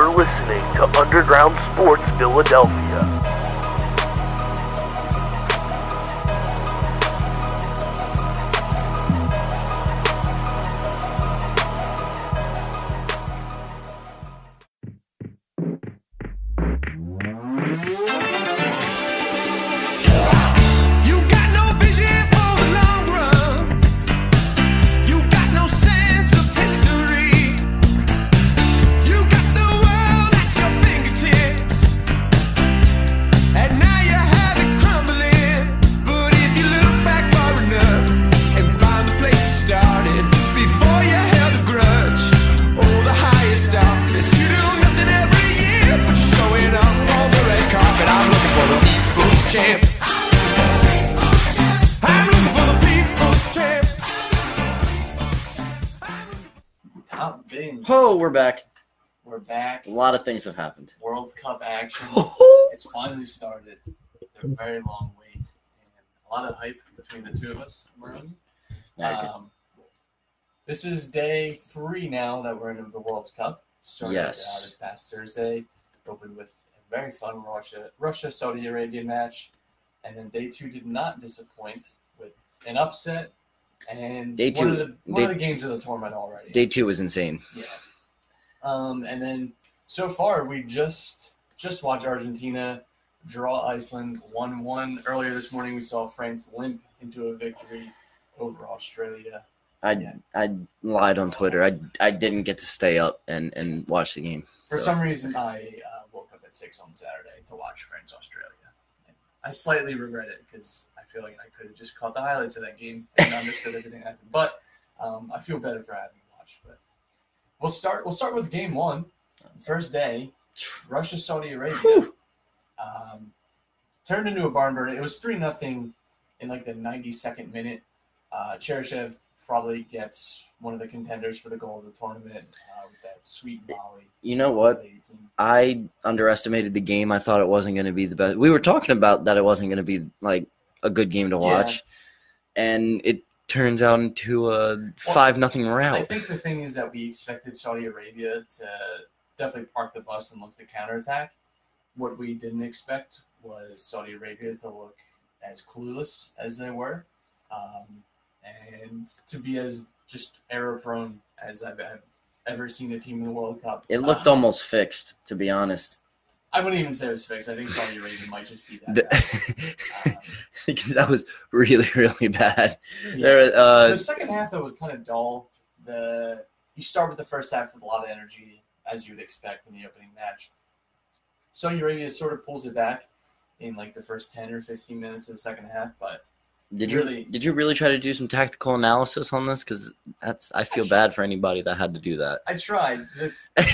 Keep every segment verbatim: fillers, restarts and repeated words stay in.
You're listening to Underground Sports Philadelphia. Oh, we're back. We're back. A lot of things have happened. World Cup action. It's finally started after a very long wait. And a lot of hype between the two of us. Um, this is day three now that we're in the World Cup. Started yes. uh, this past Thursday. Opened with a very fun Russia, Russia Saudi Arabia match. And then day two did not disappoint with an upset. And day two, one, of the, one day, of the games of the tournament already. Day two was insane. Yeah. Um, and then so far we just just watched Argentina draw Iceland one one. Earlier this morning we saw France limp into a victory over Australia. I yeah. I lied on Twitter. I, I didn't get to stay up and, and watch the game. For so. some reason I uh, woke up at six on Saturday to watch France Australia. And I slightly regret it because I feel like I could have just caught the highlights of that game and understood everything that happened. But um, I feel better for having watched. But We'll start. We'll start with game one. First day, Russia Saudi Arabia um, turned into a barn burner. It was three nothing in like the ninety-second minute. Uh, Cheryshev probably gets one of the contenders for the goal of the tournament uh, with that sweet volley. You know what? I underestimated the game. I thought it wasn't going to be the best. We were talking about that it wasn't going to be like a good game to watch, yeah. and it turns out into a five well, nothing rout. I think the thing is that we expected Saudi Arabia to definitely park the bus and look to counterattack. What we didn't expect was Saudi Arabia to look as clueless as they were, um, and to be as just error-prone as I've, I've ever seen a team in the World Cup. It looked uh, almost fixed, to be honest. I wouldn't even say it was fixed. I think Saudi Arabia might just be that bad. um, because that was really, really bad. Yeah. There, uh, the second half, though, was kind of dull. The You start with the first half with a lot of energy, as you would expect in the opening match. Saudi Arabia sort of pulls it back in like the first ten or fifteen minutes of the second half, but Did you really, did you really try to do some tactical analysis on this? Because that's I feel I bad for anybody that had to do that. I tried. The,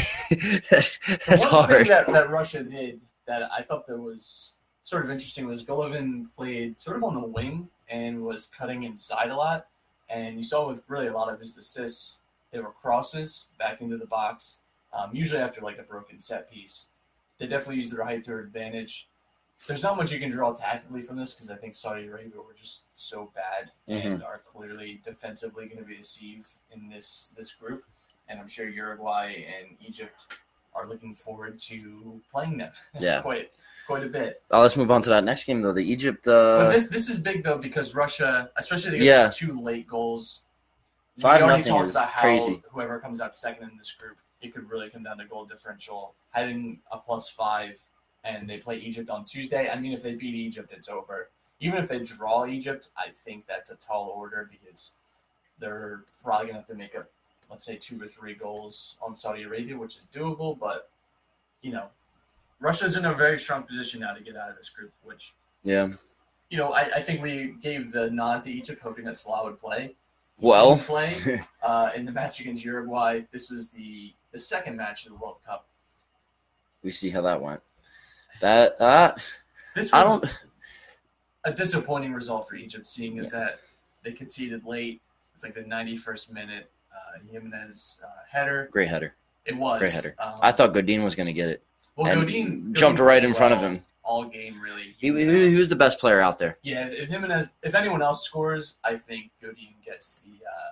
that's one hard. Thing that, that Russia did that I thought that was sort of interesting was Golovin played sort of on the wing and was cutting inside a lot. And you saw with really a lot of his assists, they were crosses back into the box, um, usually after like a broken set piece. They definitely used their height to their advantage. There's not much you can draw tactically from this because I think Saudi Arabia were just so bad mm-hmm. and are clearly defensively going to be a sieve in this, this group. And I'm sure Uruguay and Egypt are looking forward to playing them yeah. quite quite a bit. Oh, let's move on to that next game, though. The Egypt uh... – But this this is big, though, because Russia, especially they get yeah. those two late goals. Five we already nothing talked is about how crazy. Whoever comes out second in this group, it could really come down to goal differential. Having a plus five and they play Egypt on Tuesday, I mean, if they beat Egypt, it's over. Even if they draw Egypt, I think that's a tall order because they're probably going to have to make a, let's say, two or three goals on Saudi Arabia, which is doable. But, you know, Russia's in a very strong position now to get out of this group, which, yeah, you know, I, I think we gave the nod to Egypt, hoping that Salah would play. He well, didn't play uh, in the match against Uruguay. This was the, the second match of the World Cup. We see how that went. That uh, this was I don't. a disappointing result for Egypt, seeing as yeah. that they conceded late. It's like the ninety-first minute. Uh, Jimenez uh, header. Great header. It was. Great header. Um, I thought Godin was going to get it. Well, and Godin jumped Godin right in well front of him. All game, really. He, was, he, um, he was the best player out there. Yeah, if Jimenez, if anyone else scores, I think Godin gets the uh,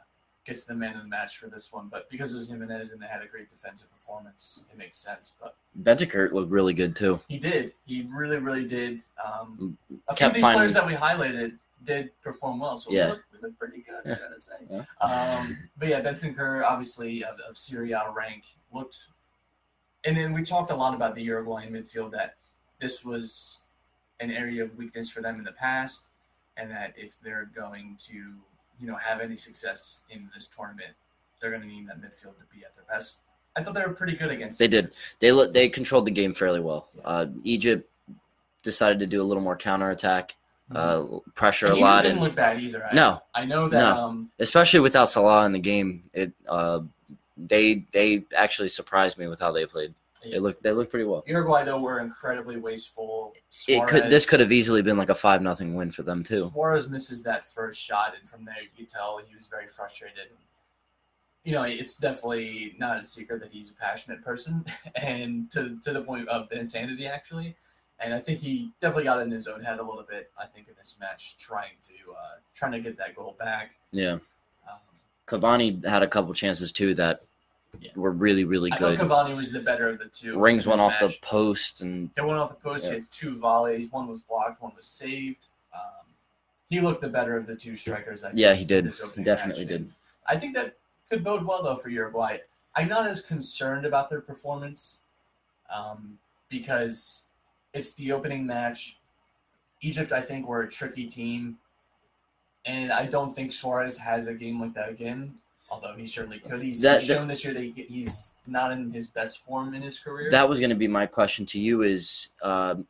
gets the man of the match for this one. But because it was Jimenez and they had a great defensive performance, it makes sense. But Bentancur looked really good too. he did. He really, really did. Um, a few Kept of these finding- players that we highlighted did perform well, so Yeah. we, look, we look pretty good, Yeah. I gotta say. Yeah. Um, but yeah, Bentancur, obviously of, of Serie A rank, looked. And then we talked a lot about the Uruguayan midfield, that this was an area of weakness for them in the past, and that if they're going to, you know, have any success in this tournament, they're going to need that midfield to be at their best. I thought they were pretty good against. They Egypt. did. They lo- they controlled the game fairly well. Uh, Egypt decided to do a little more counterattack, uh, pressure And a Egypt lot, didn't and look bad either. I, No. I know that. No. Um, especially without Salah in the game, it uh, they they actually surprised me with how they played. They looked they looked pretty well. Uruguay though were incredibly wasteful. It could this Suarez- could have easily been like a five nothing win for them too. Suarez misses that first shot, and from there you could tell he was very frustrated. You know, it's definitely not a secret that he's a passionate person, and to to the point of insanity actually. And I think he definitely got in his own head a little bit. I think in this match, trying to uh, trying to get that goal back. Yeah, Um, Cavani had a couple chances too that Yeah. were really really I good. thought Cavani was the better of the two. Rings in went this off the match. post and It went off the post. Yeah. He had two volleys. One was blocked. One was saved. Um, he looked the better of the two strikers. I think, yeah, he in did. this He opening definitely match. did. And I think that could bode well though for Uruguay. I'm not as concerned about their performance um, because it's the opening match. Egypt, I think, were a tricky team, and I don't think Suarez has a game like that again. Although he certainly could. He's That- he's shown this year that he, he's not in his best form in his career. That was going to be my question to you: is um,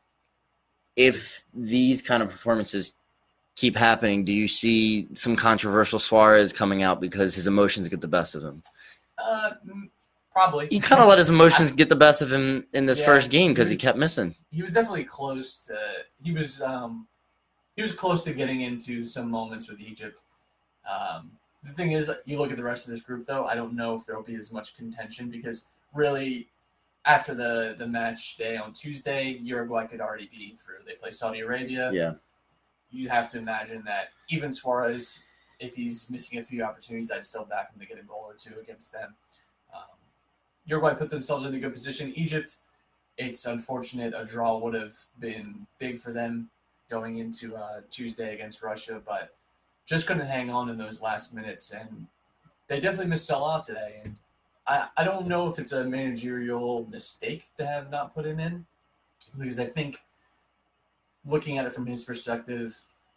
if these kind of performances keep happening, do you see some controversial Suarez coming out because his emotions get the best of him? uh, mm, probably. He kind of let his emotions get the best of him in this Yeah, first game because he he was- kept missing. He was definitely close to. He was um, he was close to getting into some moments with Egypt. Um, the thing is, you look at the rest of this group, though. I don't know if there will be as much contention because really, after the the match day on Tuesday, Uruguay could already be through. They play Saudi Arabia. Yeah, You have to imagine that even Suarez, if he's missing a few opportunities, I'd still back him to get a goal or two against them. Um, Uruguay put themselves in a good position. Egypt, it's unfortunate. A draw would have been big for them going into uh, Tuesday against Russia, but just couldn't hang on in those last minutes. And they definitely missed Salah today. And I, I don't know if it's a managerial mistake to have not put him in, because I think looking at it from his perspective,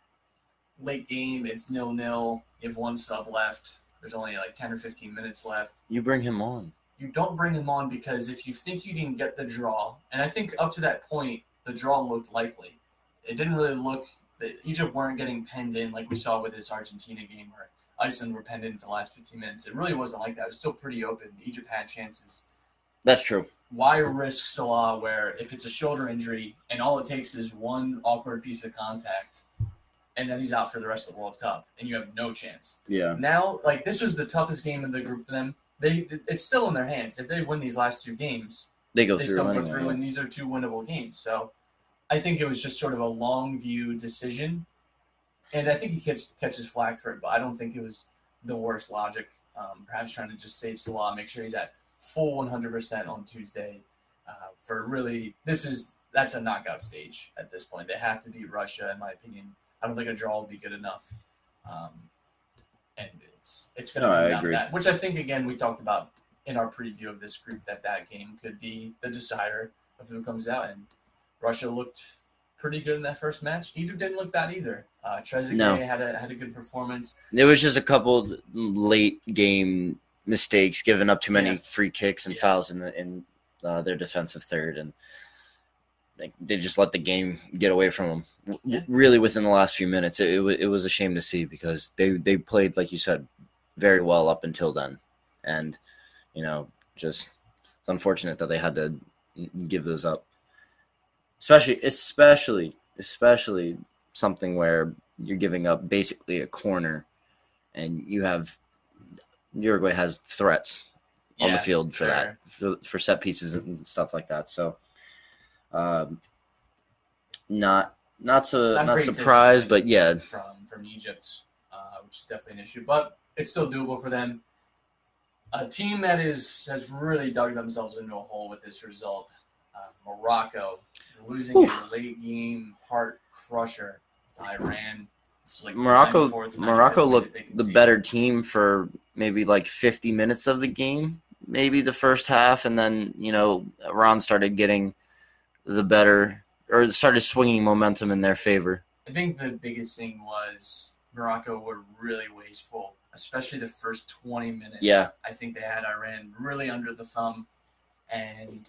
late game, it's nil-nil. You have one sub left. There's only like ten or fifteen minutes left. you bring him on. You don't bring him on because if you think you can get the draw, and I think up to that point, the draw looked likely. It didn't really look that Egypt weren't getting penned in like we saw with this Argentina game where Iceland were penned in for the last fifteen minutes. It really wasn't like that. It was still pretty open. Egypt had chances. That's true. Why risk Salah where if it's a shoulder injury and all it takes is one awkward piece of contact and then he's out for the rest of the World Cup and you have no chance. Yeah, Now, like, this was the toughest game in the group for them. They It's still in their hands. If they win these last two games, they go they through still go anyway. through, and these are two winnable games. So I think it was just sort of a long view decision. And I think he catch, catches flack for it, but I don't think it was the worst logic. Um, perhaps trying to just save Salah, make sure he's at full one hundred percent on Tuesday. Uh, for really, this is that's a knockout stage at this point. They have to beat Russia, in my opinion. I don't think a draw will be good enough. Um, and it's it's going No, to I be down to agree. that, which I think, again, we talked about in our preview of this group, that that game could be the decider of who comes out. And Russia looked pretty good in that first match. Egypt didn't look bad either. Uh, Trezeguet No. had a had a good performance. There was just a couple late game mistakes, giving up too many Yeah. free kicks and Yeah. fouls in the, in uh, their defensive third, and they, they just let the game get away from them. W- Yeah. Really, within the last few minutes, it, it, wa- it was a shame to see because they, they played, like you said, very well up until then, and you know, just it's unfortunate that they had to give those up. Especially, especially, especially something where you're giving up basically a corner, and you have Uruguay has threats on the Yeah, field for sure. that, for, for set pieces and stuff like that. So, um, not not so Not not great surprised, discipline but yeah, from from Egypt, uh, which is definitely an issue. But it's still doable for them. A team that is has really dug themselves into a hole with this result, uh, Morocco, losing Oof. a late game heart crusher to Iran. It's like Morocco ninety-fourth, Morocco ninety-fifth looked minute they the conceded. better team for maybe like fifty minutes of the game, maybe the first half, and then, you know, Iran started getting the better, or started swinging momentum in their favor. I think the biggest thing was Morocco were really wasteful, especially the first twenty minutes. Yeah. I think they had Iran really under the thumb and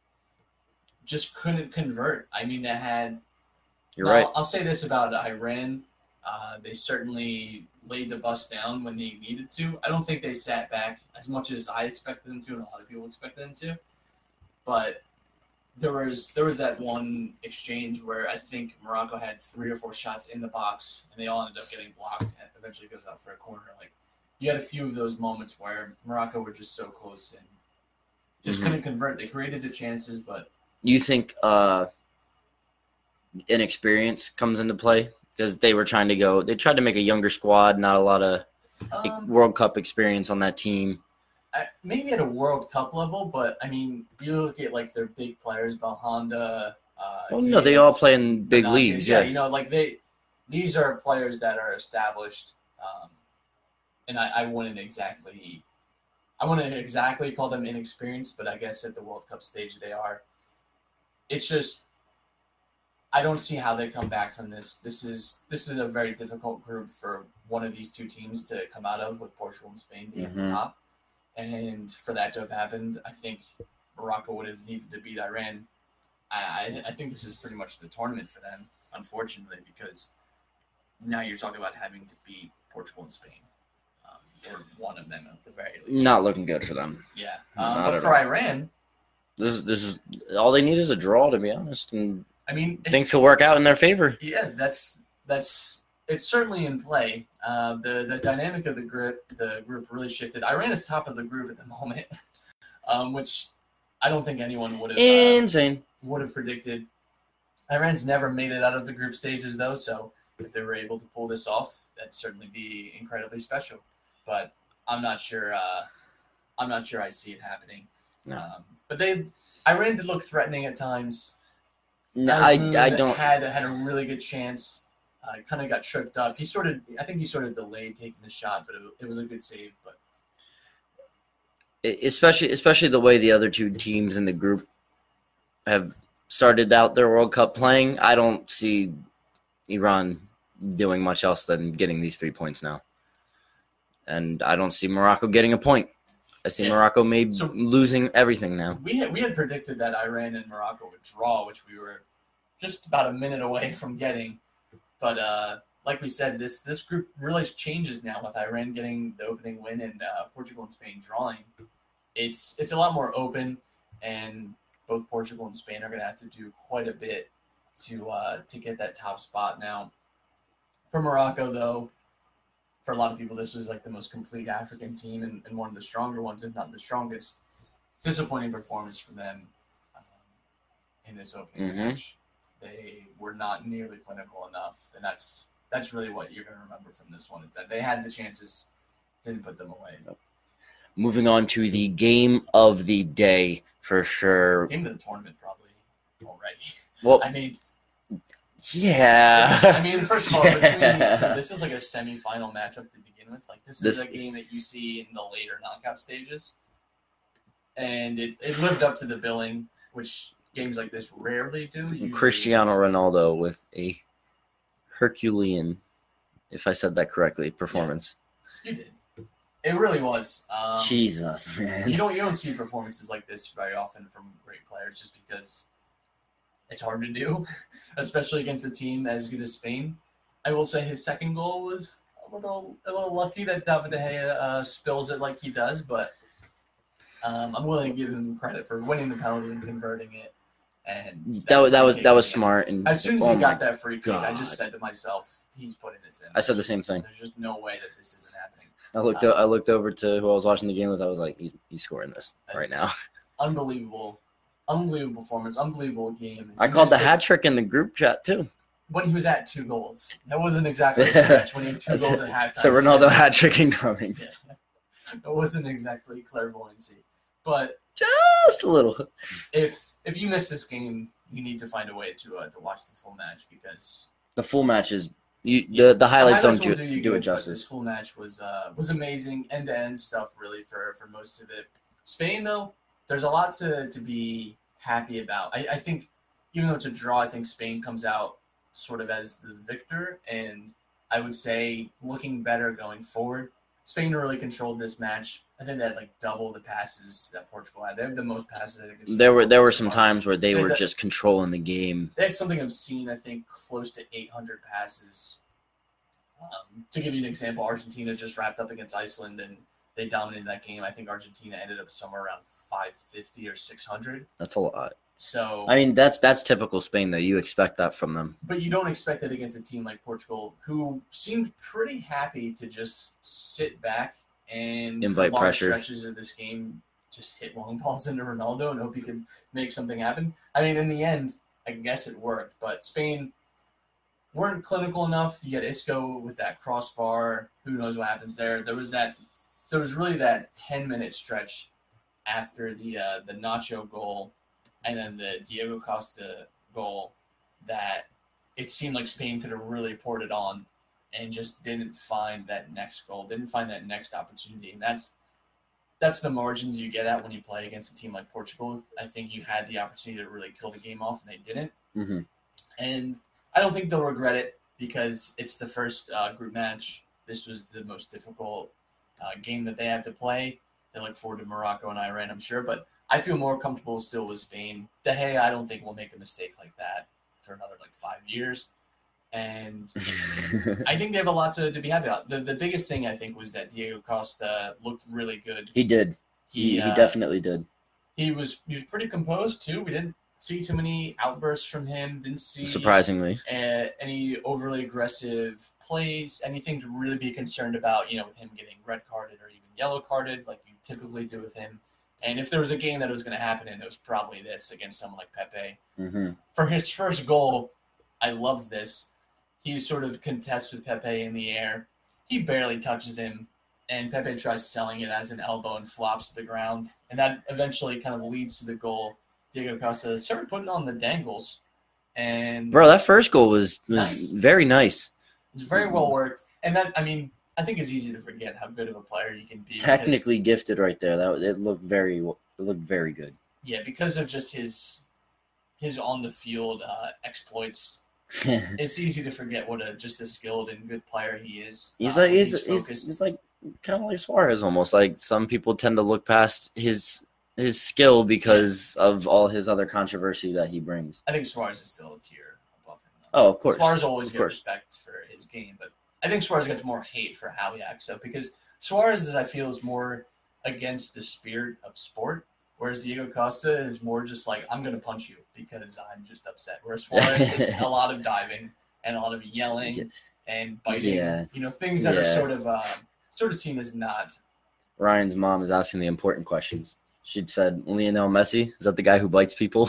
just couldn't convert. I mean, they had. You're now, right. I'll say this about Iran. Uh, they certainly laid the bus down when they needed to. I don't think they sat back as much as I expected them to and a lot of people expected them to. But there was there was that one exchange where I think Morocco had three or four shots in the box and they all ended up getting blocked and eventually goes out for a corner. Like you had a few of those moments where Morocco were just so close and just Mhm. couldn't convert. They created the chances, but You think uh, inexperience comes into play? Because they were trying to go, they tried to make a younger squad, not a lot of um, World Cup experience on that team. I, maybe at a World Cup level. But I mean, you look at like their big players, Belhanda. Uh, Well, no, they all play in big Benazides. leagues. Yeah, Yeah. you know, like they, these are players that are established, um, and I, I wouldn't exactly, I wouldn't exactly call them inexperienced, but I guess at the World Cup stage they are. It's just, I don't see how they come back from this. This is this is a very difficult group for one of these two teams to come out of, with Portugal and Spain being at the Mhm. top, and for that to have happened, I think Morocco would have needed to beat Iran. I, I think this is pretty much the tournament for them, unfortunately, because now you're talking about having to beat Portugal and Spain, um, or one of them at the very least. Not looking good for them. Yeah, um, Not but at for all. Iran, This is this is all they need is a draw, to be honest, and I mean, things could work out in their favor. yeah, that's that's it's certainly in play. Uh, the the dynamic of the group the group really shifted. Iran is top of the group at the moment, um, which I don't think anyone would have. Uh, Insane. would have predicted. Iran's never made it out of the group stages, though, so if they were able to pull this off, that'd certainly be incredibly special. But I'm not sure. Uh, I'm not sure I see it happening. No. Um, but they, Iran did look threatening at times. No, I Azmoun I don't. had had a really good chance. Uh, kind of got tripped up. He sort of, I think he sort of delayed taking the shot, but it, it was a good save. But especially especially the way the other two teams in the group have started out their World Cup playing, I don't see Iran doing much else than getting these three points now. And I don't see Morocco getting a point. I see Yeah. Morocco maybe So- losing everything now. we had we had predicted that Iran and Morocco would draw, which we were just about a minute away from getting. But uh, like we said, this this group really changes now with Iran getting the opening win and uh, Portugal and Spain drawing. It's it's a lot more open, and both Portugal and Spain are going to have to do quite a bit to uh, to get that top spot now. For Morocco, though, for a lot of people, this was like the most complete African team and, and one of the stronger ones, if not the strongest. Disappointing performance from them um, in this opening Mhm. match. They were not nearly clinical enough, and that's that's really what you're going to remember from this one, is that they had the chances, didn't put them away. Moving on to the game of the day for sure. Game of the tournament, probably, already. Well, I mean, yeah. I mean, first of all, between these two, Yeah. this is like a semifinal matchup to begin with. Like, this, This- is a game that you see in the later knockout stages. And it, it lived up to the billing, which games like this rarely do. Usually- Cristiano Ronaldo with a Herculean, if I said that correctly, performance. You did. It really was. Um, Jesus, man. You don't you don't see performances like this very often from great players, just because it's hard to do, especially against a team as good as Spain. I will say his second goal was a little a little lucky that David De Gea uh, spills it like he does, but um, I'm willing to give him credit for winning the penalty and converting it. And that was that free was kick that was again. smart. And As soon as oh he got my- that free kick, I God. just said to myself, "He's putting this in." I said the There's same just- thing. There's just no way that this isn't happening. I looked o- I looked over to who I was watching the game with. I was like, he's, he's scoring this right now. Unbelievable, unbelievable performance, unbelievable game. If I you called the missed it- hat trick in the group chat too. when he was at two goals. That wasn't exactly a stretch when he had two goals at halftime. So Ronaldo hat trick incoming. Yeah. It wasn't exactly clairvoyancy. But Just a little. if if you miss this game, you need to find a way to uh, to watch the full match because The full match is you. The, the highlights, highlights don't will do, you do good, it but justice. This full match was uh, was amazing, end to end stuff really for, for most of it. Spain though, there's a lot to, to be happy about. I, I think even though it's a draw, I think Spain comes out sort of as the victor, and I would say looking better going forward. Spain really controlled this match. I think they had like double the passes that Portugal had. They have the most passes. I think. There were there were some times where they They- were that- just controlling the game. They had something I've seen, I think, close to eight hundred passes. Um, to give you an example, Argentina just wrapped up against Iceland, and they dominated that game. I think Argentina ended up somewhere around five fifty or six hundred. That's a lot. So, I mean, that's that's typical Spain, though. You expect that from them. but you don't expect it against a team like Portugal, who seemed pretty happy to just sit back and Invite for large pressure. stretches of this game just hit long balls into Ronaldo and hope he could make something happen. I mean, in the end, I guess it worked, but Spain weren't clinical enough. You get Isco with that crossbar. Who knows what happens there? There was that. There was really that ten minute stretch after the uh, the Nacho goal and then the Diego Costa goal that it seemed like Spain could have really poured it on and just didn't find that next goal, didn't find that next opportunity. And that's that's the margins you get at when you play against a team like Portugal. I think you had the opportunity to really kill the game off, and they didn't. Mm-hmm. And I don't think they'll regret it because it's the first uh, group match. This was the most difficult uh, game that they had to play. They look forward to Morocco and Iran, I'm sure. But I feel more comfortable still with Spain. De Gea, I don't think will make a mistake like that for another like five years. And I think they have a lot to, to be happy about. The, the biggest thing, I think, was that Diego Costa looked really good. He did. He, he uh, definitely did. He was he was pretty composed, too. We didn't see too many outbursts from him. Didn't see Surprisingly. uh, any overly aggressive plays, anything to really be concerned about, you know, with him getting red carded or even yellow carded like you typically do with him. And if there was a game that was going to happen, and it was probably this against someone like Pepe. Mm-hmm. For his first goal, I loved this. He sort of contests with Pepe in the air. He barely touches him, and Pepe tries selling it as an elbow and flops to the ground. And that eventually kind of leads to the goal. Diego Costa started putting on the dangles. And Bro, that first goal was, was Nice. very nice. it's very well worked. And that, I mean, I think it's easy to forget how good of a player you can be. because- Technically gifted right there. That it looked very it looked very good. yeah, because of just his his on the field uh, exploits. It's easy to forget what a just a skilled and good player he is. He's uh, like when he's, he's, focused. he's like kind of like Suarez almost. Like some people tend to look past his his skill because of all his other controversy that he brings. I think Suarez is still a tier above him. though. Oh, of course. Suarez always Of gets course. respect for his game, but I think Suarez gets more hate for how he acts up because Suarez, is, I feel, is more against the spirit of sport, whereas Diego Costa is more just like, I'm going to punch you because I'm just upset. Whereas Suarez, it's a lot of diving and a lot of yelling Yeah. and biting, Yeah. you know, things that are Yeah. sort of uh, sort of seen as not. Ryan's mom is asking the important questions. She said, Lionel Messi, is that the guy who bites people?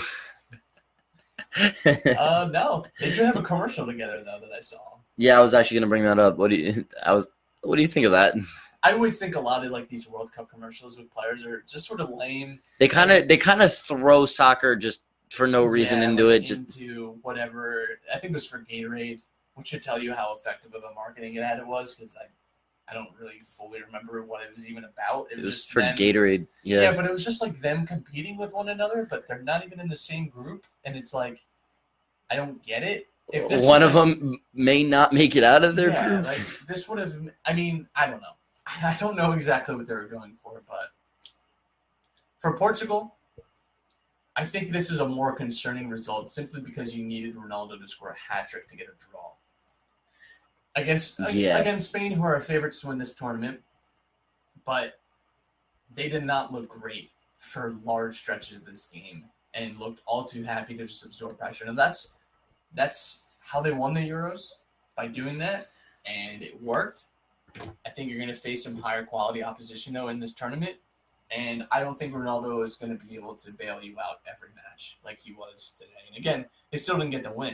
Uh, no, they do have a commercial together though that I saw. Yeah, I was actually gonna bring that up. What do you I was what do you think of that? I always think a lot of like these World Cup commercials with players are just sort of lame. They kinda they kinda throw soccer just for no reason Yeah, into like, it. Just into whatever. I think it was for Gatorade, which should tell you how effective of a marketing ad it was because I, I don't really fully remember what it was even about. It it was, was just for them, Gatorade. Yeah. Yeah. but it was just like them competing with one another, but they're not even in the same group, and it's like, I don't get it. If this One was of like- them may not make it out of their yeah, group. like this would have. I mean, I don't know. I don't know exactly what they were going for, but for Portugal, I think this is a more concerning result simply because you needed Ronaldo to score a hat trick to get a draw against Yeah. against Spain, who are favorites to win this tournament, but they did not look great for large stretches of this game and looked all too happy to just absorb pressure. And that's that's how they won the Euros, by doing that, and it worked. I think you're going to face some higher quality opposition, though, in this tournament, and I don't think Ronaldo is going to be able to bail you out every match like he was today. And again, they still didn't get the win.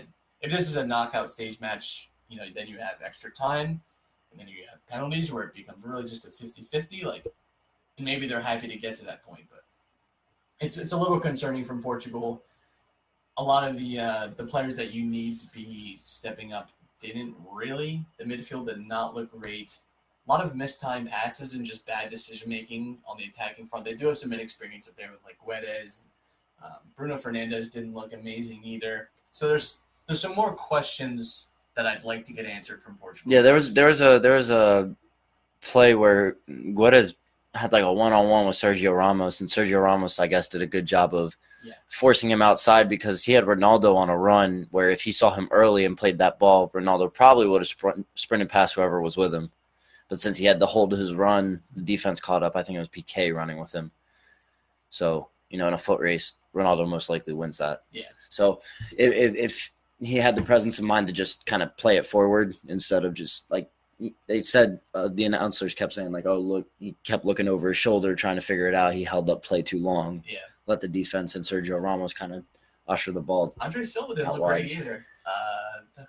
if this is a knockout stage match, you know, then you have extra time, and then you have penalties where it becomes really just a fifty-fifty. Like, and maybe they're happy to get to that point, but it's it's a little concerning from Portugal. A lot of the uh, the players that you need to be stepping up didn't really. The midfield did not look great. A lot of missed time passes and just bad decision making on the attacking front. They do have some inexperience up there with like Guedes. Um, Bruno Fernandes didn't look amazing either. So there's there's some more questions that I'd like to get answered from Portugal. Yeah, there was there was a there was a play where Guedes had like a one on one with Sergio Ramos, and Sergio Ramos, I guess, did a good job of yeah. forcing him outside because he had Ronaldo on a run where if he saw him early and played that ball, Ronaldo probably would have sprint, sprinted past whoever was with him. But since he had to hold his run, the defense caught up. I think it was P K running with him. So, you know, in a foot race, Ronaldo most likely wins that. Yeah. So if, if, if he had the presence of mind to just kind of play it forward instead of just like they said, uh, the announcers kept saying like, oh, look, he kept looking over his shoulder trying to figure it out. He held up play too long. Yeah. Let the defense and Sergio Ramos kind of usher the ball. Andre Silva didn't out look wide. great either. Uh,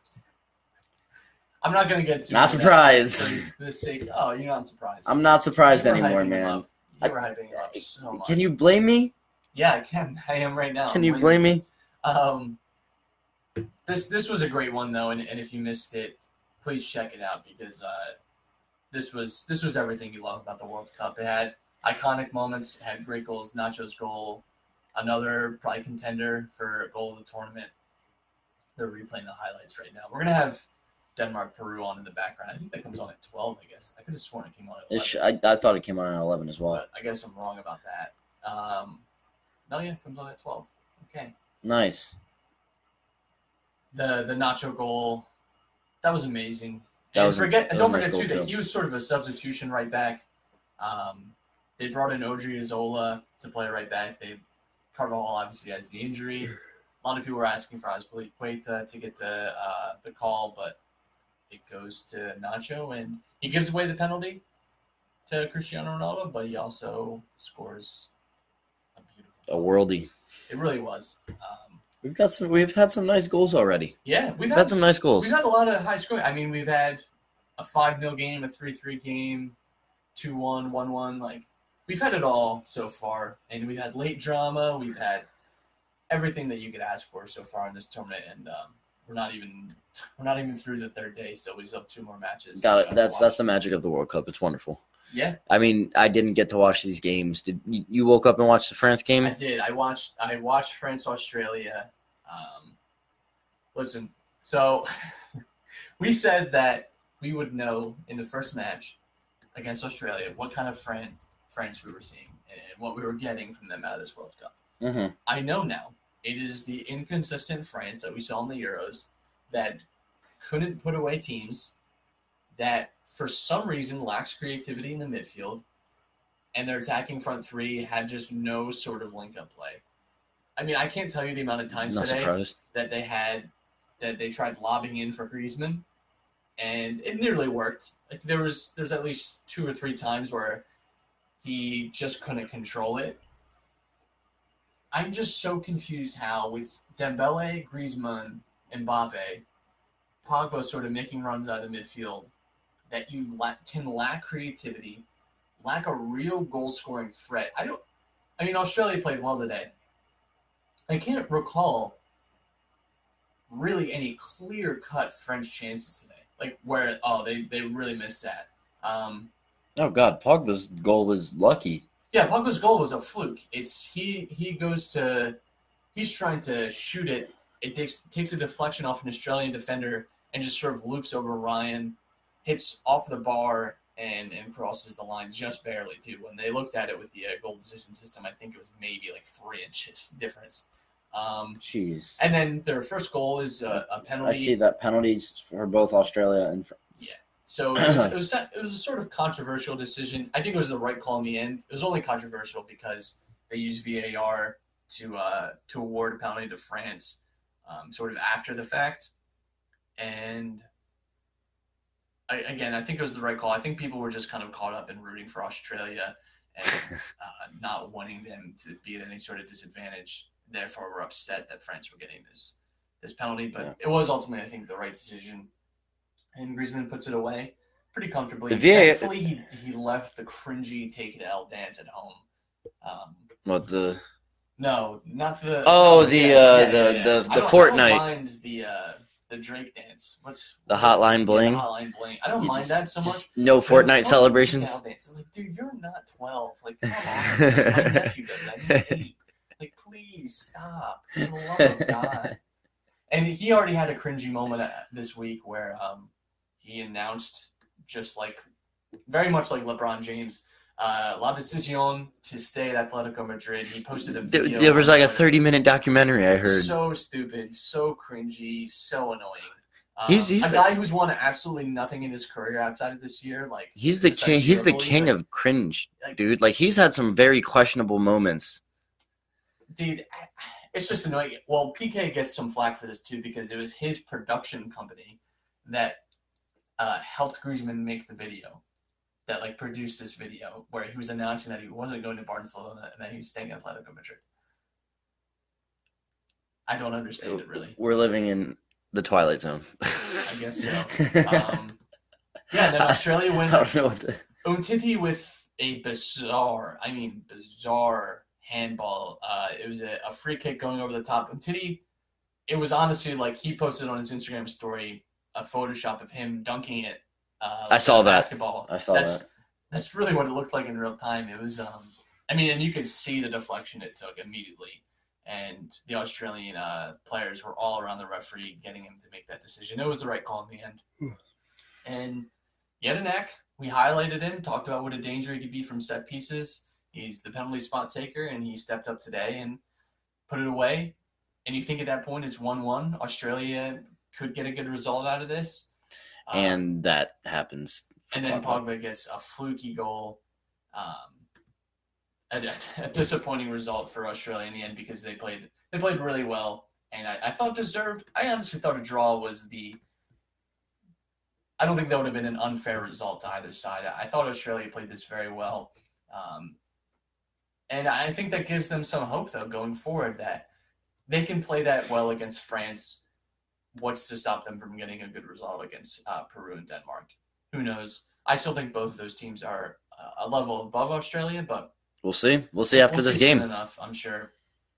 I'm not going to get too Not surprised. For the sake, oh, you're not surprised. I'm not surprised You were anymore, hyping him man. up. You were hyping him up so much. Can you blame me? Yeah, I can. I am right now. Can I'm you blame me? Um, this this was a great one though, and, and if you missed it, please check it out because uh, this was this was everything you love about the World Cup. It had iconic moments, it had great goals. Nacho's goal, another probably contender for goal of the tournament. They're replaying the highlights right now. We're gonna have Denmark Peru on in the background. I think that comes on at twelve. I guess I could have sworn it came on at It eleven. sh- I, I thought it came on at eleven as well. But I guess I'm wrong about that. Um, no, yeah, it comes on at twelve. Okay. Nice. The the Nacho goal, that was amazing. That and was a- forget, that was don't a nice forget too goal, that too. he was sort of a substitution right back. Um, they brought in Odriozola to play right back. They Carvajal obviously has the injury. A lot of people were asking for Azpilicueta to get the uh, the call, but it goes to Nacho, and he gives away the penalty to Cristiano Ronaldo, but he also scores a beautiful A worldie. It really was. Um, We've got some. We've had some nice goals already. yeah, we've We've had, had some nice goals. we've had a lot of high scoring. I mean, we've had a five nil game, a three three game, two one, one one. Like, we've had it all so far. And we've had late drama. We've had everything that you could ask for so far in this tournament. And um, we're not even we're not even through the third day, so we still have two more matches. Got uh, it. to That's watch. that's the magic of the World Cup. It's wonderful. Yeah, I mean, I didn't get to watch these games. Did you, you woke up and watched the France I game? did. I watched I watched France Australia. Um, listen, so we said that we would know in the first match against Australia what kind of Fran- France we were seeing and what we were getting from them out of this World Cup. Mm-hmm. I know now it is the inconsistent France that we saw in the Euros that couldn't put away teams, that for some reason lacks creativity in the midfield, and their attacking front three had just no sort of link-up play. I mean, I can't tell you the amount of times Not today surprised. that they had that they tried lobbing in for Griezmann, and it nearly worked. Like there was there's at least two or three times where he just couldn't control it. I'm just so confused how with Dembele, Griezmann, Mbappe, Pogba sort of making runs out of the midfield, that you la- can lack creativity, lack a real goal-scoring threat. I don't. I mean, Australia played well today. I can't recall really any clear-cut French chances today, like where oh they, they really missed that. Um, Oh God, Pogba's goal was lucky. yeah, Pogba's goal was a fluke. It's he he goes to he's trying to shoot it. It takes takes a deflection off an Australian defender and just sort of loops over Ryan, hits off the bar and and crosses the line just barely too. When they looked at it with the uh, goal decision system, I think it was maybe like three inches difference. Um, Jeez. and then their first goal is a, a penalty. I see that penalties for both Australia and France. Yeah. So it was, it was it was a sort of controversial decision. I think it was the right call in the end. It was only controversial because they used V A R to uh, to award a penalty to France, um, sort of after the fact. And I, again, I think it was the right call. I think people were just kind of caught up in rooting for Australia and uh, not wanting them to be at any sort of disadvantage. Therefore, we're upset that France were getting this this penalty, but Yeah. it was ultimately, I think, the right decision. And Griezmann puts it away pretty comfortably. The V A R Thankfully, he he left the cringy take it L dance at home. Um, What the? no, not the. Oh, no, the, yeah, uh, yeah, the- yeah, yeah. the- I the don't- I don't Fortnite. mind the uh, the Drake dance. What's The what's- hotline yeah, bling? the hotline bling. I don't You mind just- that so much. Just no But the Fortnite fucking celebrations. take it L dance. It's like, dude, you're not twelve. Like, come on. My nephew does that. He's eight. Like, please stop. For the love of God. And he already had a cringy moment at- this week where um, he announced, just like, very much like LeBron James, uh, La Decisión to stay at Atletico Madrid. He posted a There, video. there was on like a Twitter. thirty-minute documentary I heard. So stupid, so cringy, so annoying. Um, He's- he's a the- guy who's won absolutely nothing in his career outside of this year. Like He's the besides king. He's the Europa League, king like, of cringe, like, dude. Like he's had some very questionable moments. Dude, it's just annoying. Well, P K gets some flack for this too because it was his production company that uh, helped Griezmann make the video, that like produced this video where he was announcing that he wasn't going to Barcelona and that he was staying at Atletico Madrid. I don't understand it really. We're living in the Twilight Zone. I guess so. Um, yeah, and then Australia I went don't know what the. Umtiti with a bizarre, I mean bizarre handball. Uh, it was a, a free kick going over the top. Umtiti, it was honestly like he posted on his Instagram story a Photoshop of him dunking it. Uh, I saw like a that. basketball. I saw that's, that. That's really what it looked like in real time. It was, um, I mean, and you could see the deflection it took immediately. And the Australian uh, players were all around the referee getting him to make that decision. It was the right call in the end. And Jedinak, we highlighted him, talked about what a danger he could be from set pieces. He's the penalty spot taker, and he stepped up today and put it away. And you think at that point it's one one. Australia could get a good result out of this. Um, And that happens. for and then Pogba. Pogba gets a fluky goal. Um, a, a disappointing result for Australia in the end because they played they played really well, and I, I thought deserved. I honestly thought a draw was the. I don't think that would have been an unfair result to either side. I thought Australia played this very well, um, and I think that gives them some hope though going forward that they can play that well against France. What's to stop them from getting a good result against uh, Peru and Denmark? Who knows? I still think both of those teams are uh, a level above Australia, but. We'll see. We'll see after We'll this see soon game. enough, I'm sure.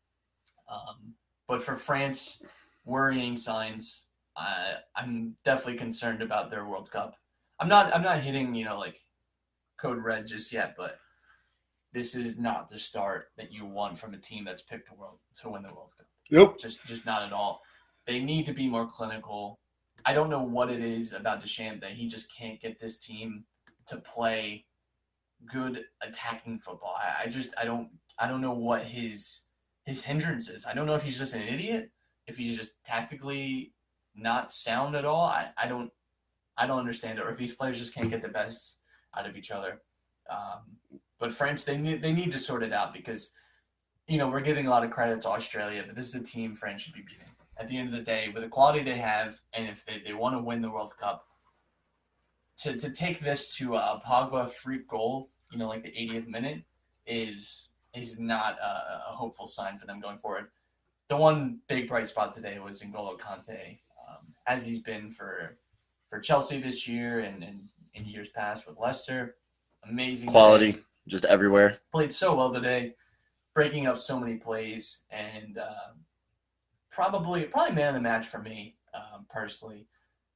Um, but for France, worrying signs. I, I'm definitely concerned about their World Cup. I'm not. I'm not hitting you know like code red just yet, but this is not the start that you want from a team that's picked to world to win the World Cup. Nope. Just just not at all. They need to be more clinical. I don't know what it is about Deschamps that he just can't get this team to play good attacking football. I, I just I don't I don't know what his his hindrance is. I don't know if he's just an idiot, if he's just tactically not sound at all. I, I don't I don't understand it, or if these players just can't get the best out of each other. Um, but France, they need they need to sort it out because you know we're giving a lot of credit to Australia, but this is a team France should be beating. At the end of the day, with the quality they have, and if they, they want to win the World Cup, to to take this to a Pogba freak goal, you know, like the eightieth minute, is is not a, a hopeful sign for them going forward. The one big bright spot today was N'Golo Kante, um, as he's been for for Chelsea this year and, and in years past with Leicester. Amazing Quality, day. just everywhere. Played so well today, breaking up so many plays, and uh, probably probably man of the match for me um, personally.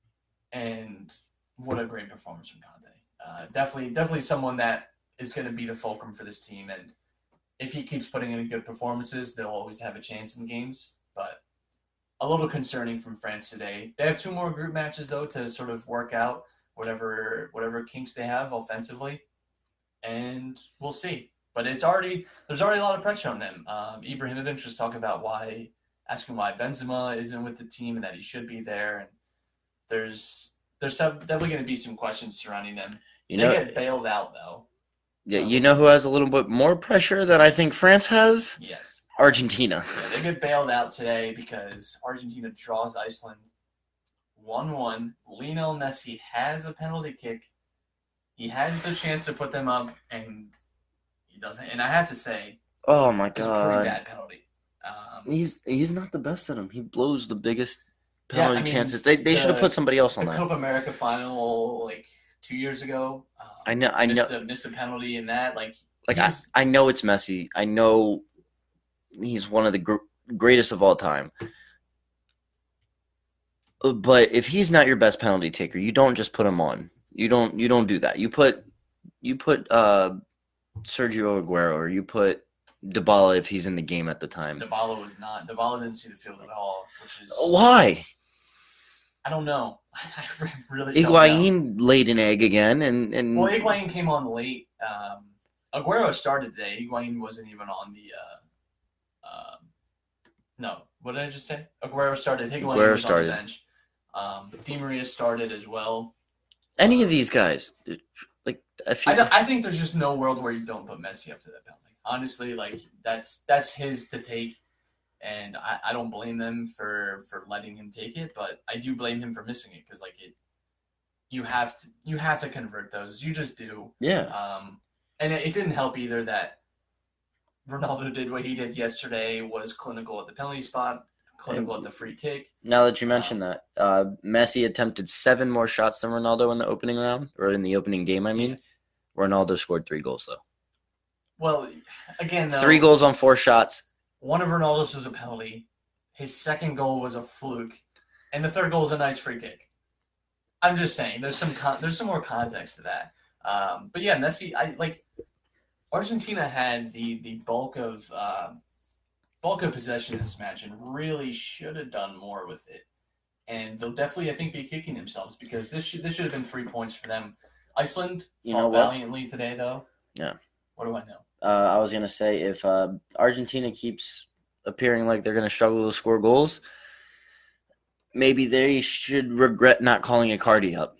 And what a great performance from Kante. Uh, definitely, definitely someone that is going to be the fulcrum for this team. And if he keeps putting in good performances, they'll always have a chance in games. But a little concerning from France today. They have two more group matches though to sort of work out whatever whatever kinks they have offensively, and we'll see. But it's already there's already a lot of pressure on them. Um, Ibrahimovic was talking about why asking why Benzema isn't with the team and that he should be there. And there's there's definitely going to be some questions surrounding them. You They know, get bailed out though. yeah. You know who has a little bit more pressure than I think France has? Yes. Argentina. Yeah, they get bailed out today because Argentina draws Iceland one one. Lionel Messi has a penalty kick. He has the chance to put them up, and he doesn't. And I have to say, Oh my it's a pretty god. bad penalty. Um, He's he's not the best at them. He blows the biggest Yeah, penalty I mean, chances. They they the- should have put somebody else the on that. Copa America final like two years ago. Um, I know- I missed know- A, missed a penalty in that. Like, Like I, he's, I know it's Messi. I know he's one of the gr- greatest of all time. But if he's not your best penalty taker, you don't just put him on. You don't you don't do that. You put you put uh, Sergio Aguero or you put Dybala if he's in the game at the time. Dybala was not. Dybala didn't see the field at all, which is Why? I don't know. I really don't know. Higuain laid an egg again, and and Well, Higuain came on late. Um, Aguero started today. Higuain wasn't even on the. Uh, uh, no, what did I just say? Aguero started. Higuain Aguero was started. on the bench. Um, Di Maria started as well. any of these guys, like I feel. I, don't- I think there's just no world where you don't put Messi up to that penalty. Honestly, like that's that's his to take, and I, I don't blame them for, for letting him take it, but I do blame him for missing it because like it, you have to you have to convert those. You just do. yeah, Um, and it, it didn't help either that Ronaldo did what he did yesterday, was clinical at the penalty spot, clinical at the free kick. now that you mention that, uh, Messi attempted seven more shots than Ronaldo in the opening round, or in the opening game, I mean. Ronaldo scored three goals, though. Well, again, though, Three goals on four shots. one of Ronaldo's was a penalty. His second goal was a fluke, and the third goal was a nice free kick. I'm just saying, there's some con- there's some more context to that. Um, but yeah, Messi, I like Argentina had the the bulk of uh, bulk of possession in this match, and really should have done more with it. And they'll definitely, I think, be kicking themselves because this should this should have been three points for them. Iceland You fought know what? valiantly today, though. Yeah. What do I know? Uh, I was gonna say if uh, Argentina keeps appearing like they're gonna struggle to score goals, maybe they should regret not calling Icardi up.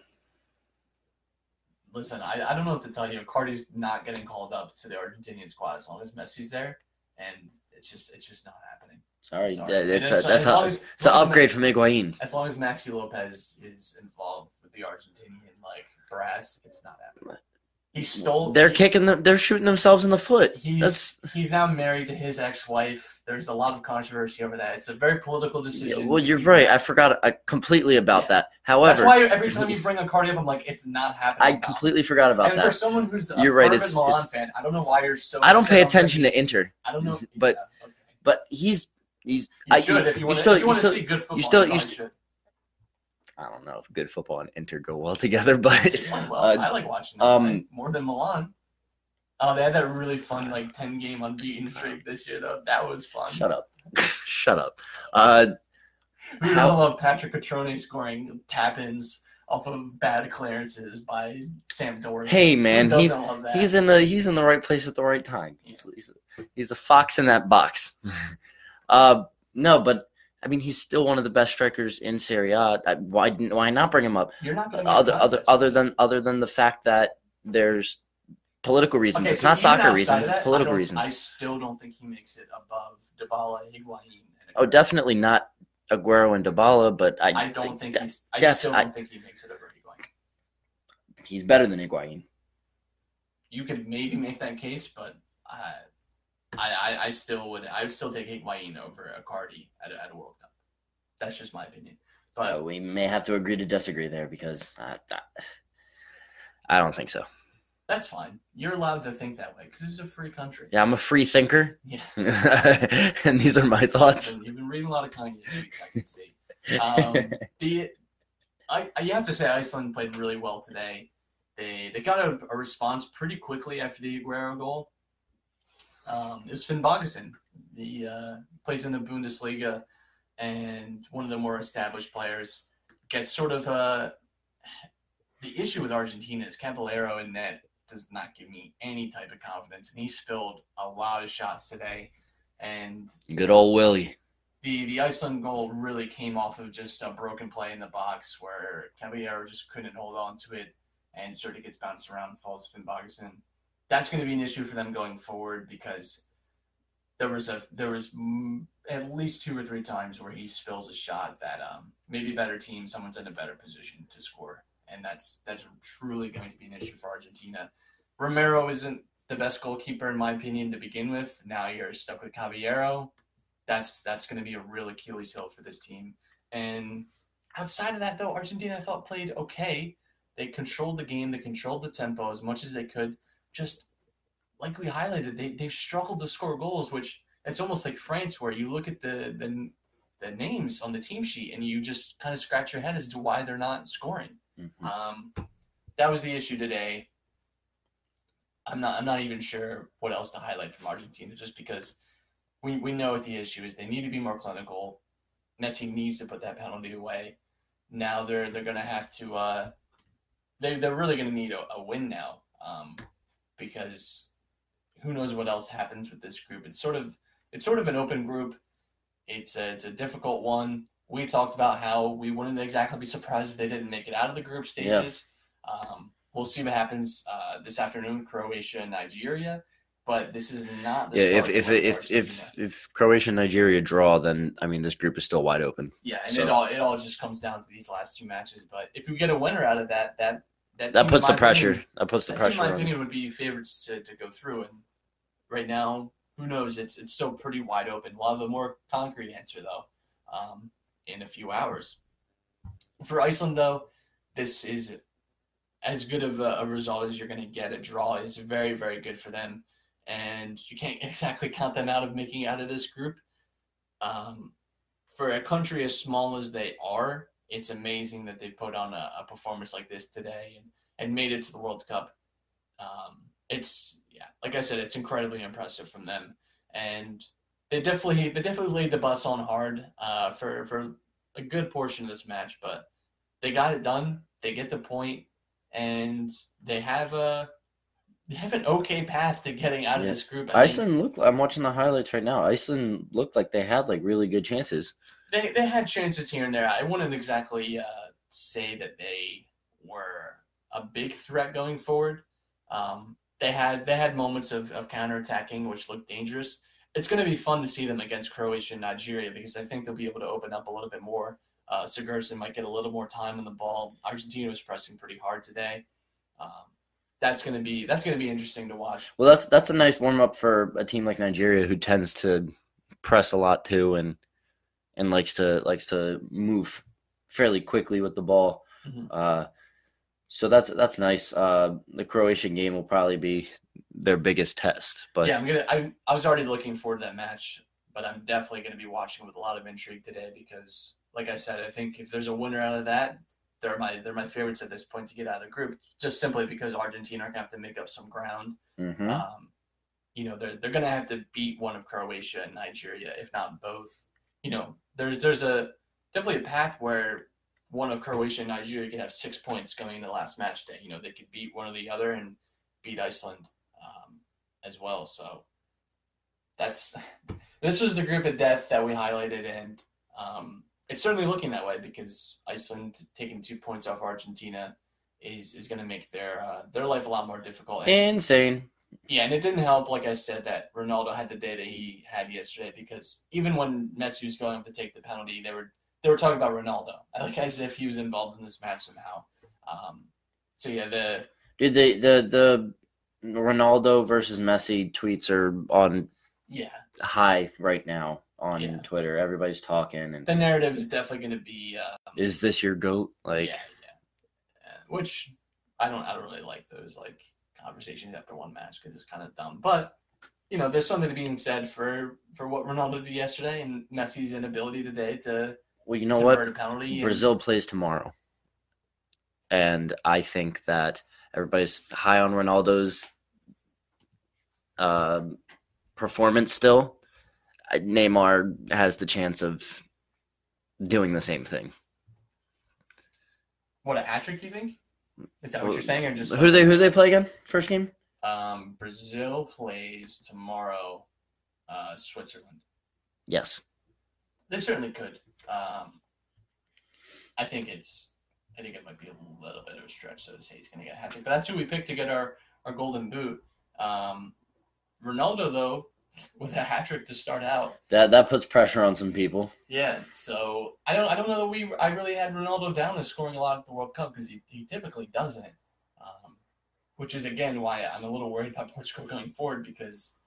Listen, I, I don't know what to tell you. Cardi's not getting called up to the Argentinian squad as long as Messi's there, and it's just it's just not happening. Sorry, Sorry. that- It it's, is- a, that's as long a, as- it's as an long as upgrade from Higuain. As long as Maxi Lopez is involved with the Argentinian like brass, it's not happening. He stole. They're he- kicking them. They're shooting themselves in the foot. He's That's he's now married to his ex-wife. There's a lot of controversy over that. It's a very political yeah, decision. well, to you're keep right. that. I forgot uh, completely about Yeah. that. That's However, why every time you bring a Cardi up, I'm like, it's not happening. I now. completely forgot about And for that. someone who's a You're right, fervent it's- Milan it's- fan, I don't know why you're so. I don't set pay on attention bringing- to Inter, I don't know. but- yeah, okay. but he's he's. You I, should if you want to. still, if you want still, to see good football. still- you you probably st- should. I don't know if good football and Inter go well together, but They play well. uh, I like watching them um, play more than Milan. Oh, they had that really fun like ten game unbeaten streak this year though. That was fun. shut up, shut up. Uh, Who How- doesn't love Patrick Catrone scoring tap-ins off of bad clearances by Sampdoria? hey Who man, he's doesn't love that? he's in the he's in the right place at the right time. He's he's a, he's a fox in that box. uh, no, but I mean he's still one of the best strikers in Serie A. I, why why not bring him up? You're not going to Other other other than other than the fact that there's political reasons. Okay, it's so not even soccer outside reasons. of It's that, political I don't- reasons. I still don't think he makes it above Dybala, Higuain. And Oh, Aguero. definitely not Aguero and Dybala, but I, I don't think that he's. I def- still I- don't think he makes it over Higuain. he's better than Higuain. You could maybe make that case, but uh, I, I, I still would. I would still take Higuain over Icardi at a, at a World Cup. That's just my opinion. But Uh, we may have to agree to disagree there because I, I, I don't think so. that's fine. You're allowed to think that way because this is a free country. Yeah, I'm a free thinker, Yeah. and these are my thoughts. And you've been reading a lot of Kanye tweets, I can see. Um, the I, I you have to say Iceland played really well today. They they got a, a response pretty quickly after the Aguero goal. Um, it was Finn Bogason. He uh, plays in the Bundesliga and one of the more established players. Gets sort of uh, the issue with Argentina is Caballero in net does not give me any type of confidence, and he spilled a lot of shots today. And Good old Willie. the the Iceland goal really came off of just a broken play in the box where Caballero just couldn't hold on to it and sort of gets bounced around and falls to Finn Bogason. That's going to be an issue for them going forward because there was a there was mm, at least two or three times where he spills a shot that um, maybe a better team, someone's in a better position to score, and that's that's truly going to be an issue for Argentina. Romero isn't the best goalkeeper in my opinion to begin with. Now you're stuck with Caballero. that's that's going to be a real Achilles heel for this team. And outside of that, though, Argentina, I thought, played okay. They controlled the game. They controlled the tempo as much as they could. Just like we highlighted, they, they've struggled to score goals, which it's almost like France, where you look at the, the the names on the team sheet and you just kind of scratch your head as to why they're not scoring. Mm-hmm. Um, that was the issue today. I'm not I'm not even sure what else to highlight from Argentina, just because we, we know what the issue is. They need to be more clinical. Messi needs to put that penalty away. Now they're they're gonna have to uh, they they're really gonna need a, a win now, um, because who knows what else happens with this group. It's sort of it's sort of an open group. It's a, it's a difficult one. We talked about how we wouldn't exactly be surprised if they didn't make it out of the group stages. Yeah. Um, we'll see what happens uh, this afternoon, Croatia and Nigeria. But this is not the yeah. start If if if if, if Croatia and Nigeria draw, then I mean this group is still wide open. Yeah, and so. it all it all just comes down to these last two matches. But if we get a winner out of that, that that, that team, puts the pressure. Opinion, that puts the that pressure. Team, in my on opinion, would be favorites to, to go through. And right now, who knows? It's it's still pretty wide open. We'll have a more concrete answer though um, in a few hours. For Iceland, though, this is as good of a, a result as you're going to get. A draw is very, very good for them. And you can't exactly count them out of making out of this group. Um, for a country as small as they are, it's amazing that they put on a, a performance like this today and, and made it to the World Cup. Um, it's, yeah, like I said, it's incredibly impressive from them. And they definitely they definitely laid the bus on hard uh, for, for a good portion of this match. But they got it done. They get the point, and they have a... They have an okay path to getting out of yeah. this group. I Iceland mean, looked. I'm watching the highlights right now. Iceland looked like they had like really good chances. They they had chances here and there. I wouldn't exactly uh, say that they were a big threat going forward. Um, they had they had moments of, of counterattacking which looked dangerous. It's going to be fun to see them against Croatia and Nigeria because I think they'll be able to open up a little bit more. Uh, Sigurdsson might get a little more time on the ball. Argentina was pressing pretty hard today. Um, That's gonna be that's gonna be interesting to watch. Well, that's that's a nice warm up for a team like Nigeria, who tends to press a lot too, and and likes to likes to move fairly quickly with the ball. Mm-hmm. Uh, so that's that's nice. Uh, the Croatian game will probably be their biggest test. But yeah, I'm gonna. I I was already looking forward to that match, but I'm definitely gonna be watching with a lot of intrigue today because, like I said, I think if there's a winner out of that, They're my they're my favorites at this point to get out of the group, just simply because Argentina are going to have to make up some ground. Mm-hmm. Um, you know, they're they're going to have to beat one of Croatia and Nigeria, if not both. You know, there's there's a definitely a path where one of Croatia and Nigeria could have six points going into the last match day. You know, they could beat one or the other and beat Iceland um, as well. So that's this was the group of death that we highlighted, and um, it's certainly looking that way because Iceland taking two points off Argentina is, is going to make their uh, their life a lot more difficult. And, Insane. Yeah, and it didn't help, like I said, that Ronaldo had the day that he had yesterday because even when Messi was going up to take the penalty, they were they were talking about Ronaldo, like as if he was involved in this match somehow. Um, so yeah, the Dude, the the the Ronaldo versus Messi tweets are on yeah high right now. On yeah. Twitter, everybody's talking, and the narrative is definitely going to be. Um, is this your GOAT? Like, yeah, yeah. Uh, which I don't, I don't really like those like conversations after one match because it's kind of dumb. But you know, there's something to being said for for what Ronaldo did yesterday and Messi's inability today to. Well, you know convert what? A penalty Brazil and... plays tomorrow, and I think that everybody's high on Ronaldo's uh, performance still. Neymar has the chance of doing the same thing. What, a hat trick? You think? Is that what you're saying, or just who do they who do they play again? First game? Um, Brazil plays tomorrow. Uh, Switzerland. Yes, they certainly could. Um, I think it's. I think it might be a little bit of a stretch so to say he's going to get a hat trick, but that's who we picked to get our our golden boot. Um, Ronaldo though. With a hat trick to start out, that that puts pressure on some people. Yeah, so I don't I don't know that we I really had Ronaldo down as scoring a lot at the World Cup because he, he typically doesn't, um, which is again why I'm a little worried about Portugal going forward because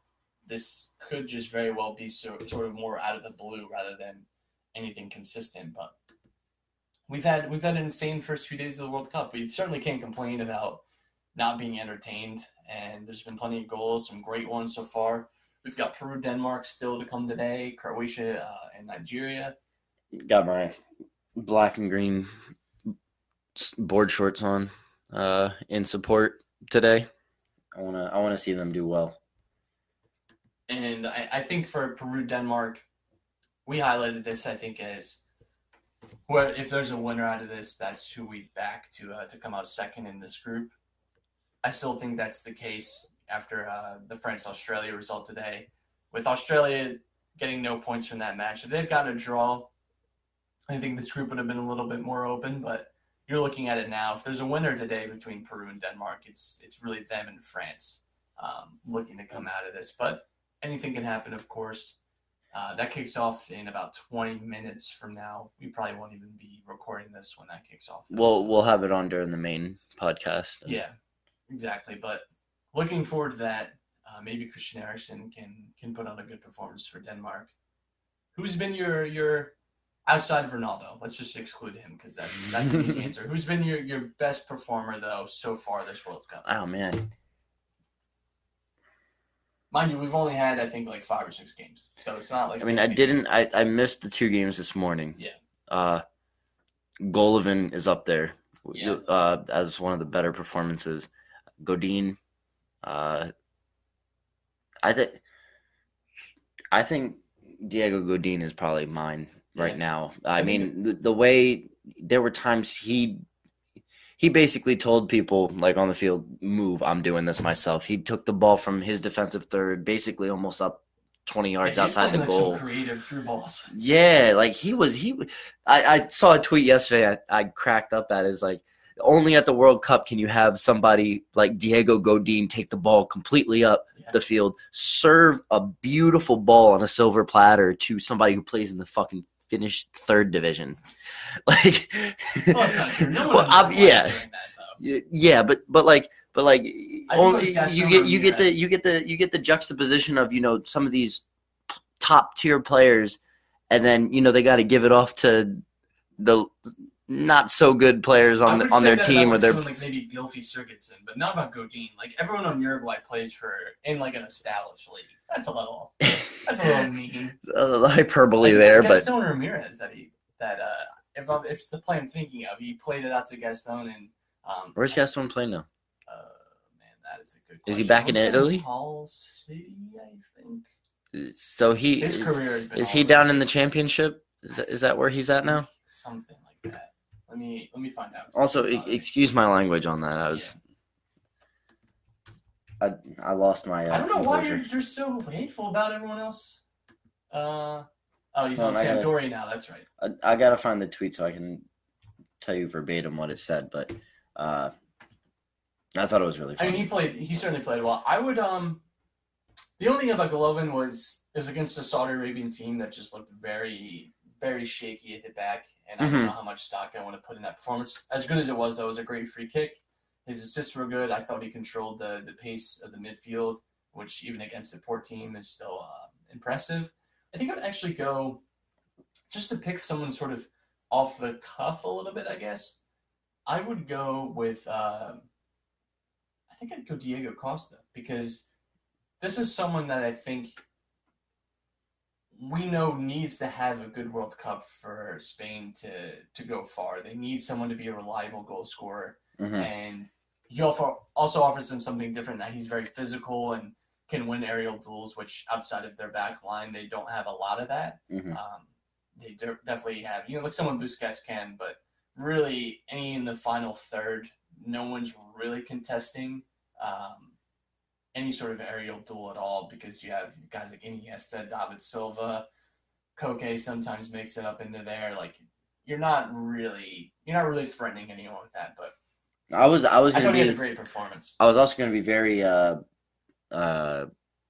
this could just very well be so, sort of more out of the blue rather than anything consistent. But we've had we've had an insane first few days of the World Cup. We certainly can't complain about not being entertained, and there's been plenty of goals, some great ones so far. We've got Peru, Denmark still to come today, Croatia uh, and Nigeria. Got my black and green board shorts on uh, in support today. I wanna I wanna see them do well. And I, I think for Peru, Denmark, we highlighted this, I think, as where if there's a winner out of this, that's who we back to uh, to come out second in this group. I still think that's the case after uh, the France-Australia result today. With Australia getting no points from that match, if they'd gotten a draw, I think this group would have been a little bit more open. But you're looking at it now. If there's a winner today between Peru and Denmark, it's it's really them and France um, looking to come out of this. But anything can happen, of course. Uh, that kicks off in about twenty minutes from now. We probably won't even be recording this when that kicks off. We'll we'll have it on during the main podcast. Yeah, exactly. But looking forward to that. Uh, maybe Christian Eriksen can can put on a good performance for Denmark. Who's been your your outside of Ronaldo? Let's just exclude him because that's that's an easy answer. Who's been your, your best performer though so far this World Cup? Oh man. Mind you, we've only had, I think, like five or six games. So it's not like... I mean, I didn't... I, I missed the two games this morning. Yeah. Uh, Golovin is up there yeah. uh, as one of the better performances. Godin, uh, I, th- I think Diego Godin is probably mine right yeah. now. I, I mean, the, the way... There were times he... He basically told people, like, on the field, move, I'm doing this myself. He took the ball from his defensive third, basically almost up twenty yards yeah, outside the like goal. Some creative through balls. Yeah, like, he was – he. I, I saw a tweet yesterday I, I cracked up at. Is like, only at the World Cup can you have somebody like Diego Godin take the ball completely up yeah. the field, serve a beautiful ball on a silver platter to somebody who plays in the fucking Finnish third division. Like, well, that's not true. No one well, I'm, yeah, doing that, yeah, but but like, but like, only, you Gaston get you get the Ramirez. you get the you get the juxtaposition of, you know, some of these top tier players, and then, you know, they got to give it off to the not so good players on the, on their team, or like their like maybe Gylfi Sigurdsson, but not about Godin. Like, everyone on Uruguay plays for in like an established league. That's a little that's a little mean. uh, hyperbole like, there, it's but Gaston Ramirez that he that uh if I'm, if it's the play I'm thinking of, he played it out to Gaston and um. Where's Gaston playing now? Uh, man, that is a good question. Is he back in Italy? Hull City, I think. So he His is, career has been is all he over down the in the place. championship? Is that, is that where he's at now? Something like that. Let me let me find out. Also, e- excuse my language on that. I was, I I lost my. Uh, I don't know why composure. you're, you're so hateful about everyone else. Uh, oh, he's Hold on on, I gotta- Sampdoria now. That's right. I, I gotta find the tweet so I can tell you verbatim what it said, but uh, I thought it was really I funny. mean, he played. He certainly played well. I would. Um, the only thing about Golovin was it was against a Saudi Arabian team that just looked very, very shaky at the back, and I Mhm. don't know how much stock I want to put in that performance. As good as it was, though, it was a great free kick. His assists were good. I thought he controlled the the pace of the midfield, which even against a poor team is still uh, impressive. I think I'd actually go just to pick someone sort of off the cuff a little bit, I guess. I would go with. Uh, I think I'd go Diego Costa, because this is someone that I think we know needs to have a good World Cup for Spain to, to go far. They need someone to be a reliable goal scorer. Mhm. And he also, also offers them something different, that he's very physical and can win aerial duels, which outside of their back line, they don't have a lot of that. Mhm. Um, they de- definitely have, you know, like someone Busquets can, but really any in the final third, no one's really contesting um, any sort of aerial duel at all, because you have guys like Iniesta, David Silva, Koke sometimes makes it up into there. Like, you're not really you're not really threatening anyone with that. But I was I was I gonna thought he be had a great performance. I was also gonna be very uh, uh,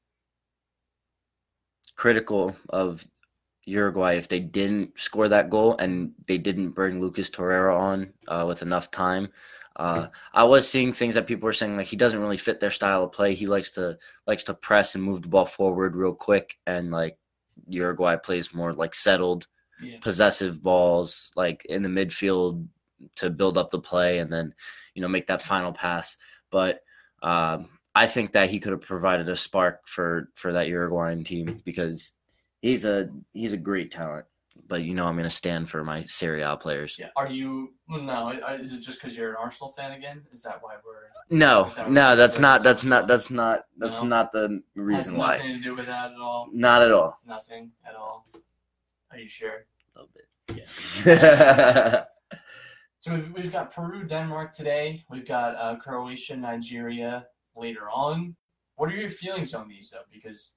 critical of Uruguay if they didn't score that goal and they didn't bring Lucas Torreira on uh, with enough time. Uh, I was seeing things that people were saying like he doesn't really fit their style of play. He likes to likes to press and move the ball forward real quick, and like Uruguay plays more like settled, Yeah. possessive balls like in the midfield to build up the play and then you know make that final pass. But um, I think that he could have provided a spark for for that Uruguayan team because he's a he's a great talent. But you know I'm going to stand for my Serie A players. Yeah. Are you? Well, no. Is it just because you're an Arsenal fan again? Is that why we're? No, Is that no, why that's we're not so that's much not fun? that's not that's No? not the Has reason nothing why. to do with that at all. Not at all. Nothing at all. Are you sure? A little bit. Yeah. So we've, we've got Peru, Denmark today. We've got uh, Croatia, Nigeria later on. What are your feelings on these though? Because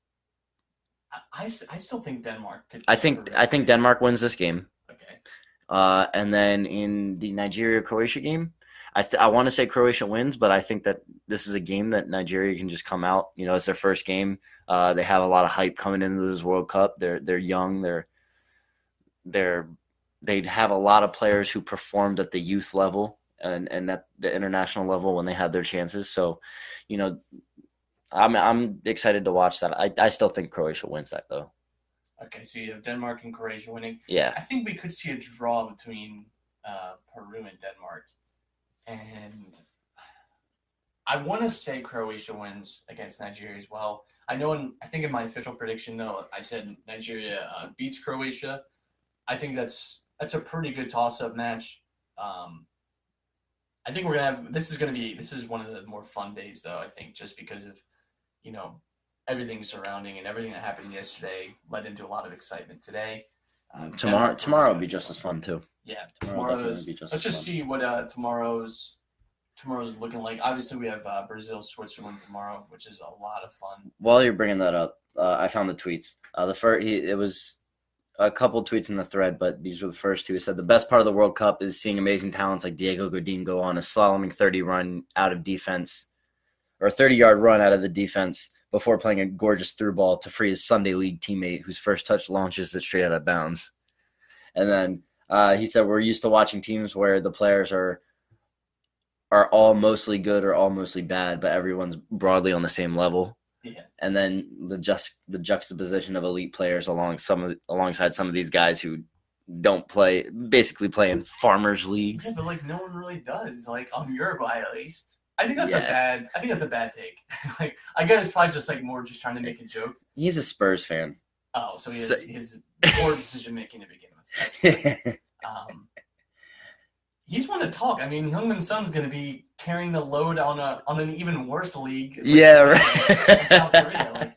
I, I, s- I still think Denmark could. I beat think Peru I think today. Denmark wins this game. Okay. Uh, and then in the Nigeria Croatia game, I th- I want to say Croatia wins, but I think that this is a game that Nigeria can just come out. You know, it's their first game. Uh, they have a lot of hype coming into this World Cup. They're they're young. They're they're they have a lot of players who performed at the youth level and, and at the international level when they had their chances. So, you know, I'm I'm excited to watch that. I, I still think Croatia wins that though. Okay, so you have Denmark and Croatia winning. Yeah. I think we could see a draw between uh, Peru and Denmark. And I want to say Croatia wins against Nigeria as well. I know, in, I think in my official prediction, though, I said Nigeria uh, beats Croatia. I think that's that's a pretty good toss-up match. Um, I think we're gonna have this is gonna be this is one of the more fun days, though. I think just because of you know everything surrounding and everything that happened yesterday led into a lot of excitement today. Um, Tomorrow Denmark tomorrow will Peru's be gonna just fun. as fun too. Yeah, Tomorrow tomorrow's. definitely be just Let's as just fun. see what uh, tomorrow's tomorrow's looking like. Obviously, we have uh, Brazil, Switzerland tomorrow, which is a lot of fun. While you're bringing that up, uh, I found the tweets. Uh, the first, he, it was a couple tweets in the thread, but these were the first two. It said the best part of the World Cup is seeing amazing talents like Diego Godin go on a slaloming thirty run out of defense, or a thirty yard run out of the defense before playing a gorgeous through ball to free his Sunday League teammate whose first touch launches it straight out of bounds. And then uh, he said we're used to watching teams where the players are are all mostly good or all mostly bad, but everyone's broadly on the same level. Yeah. And then the just the juxtaposition of elite players along some of alongside some of these guys who don't play, basically play in farmers leagues. Yeah, but like no one really does. Like on Uruguay, at least. I think that's a Yeah. bad. I think that's a bad take. Like I guess it's probably just like more just trying to make a joke. He's a Spurs fan. Oh, so he has So- his poor decision making to begin with. Um, he's one to talk. I mean, Heung-min Son's going to be carrying the load on a on an even worse league. like, Yeah, in right. South Korea. Like,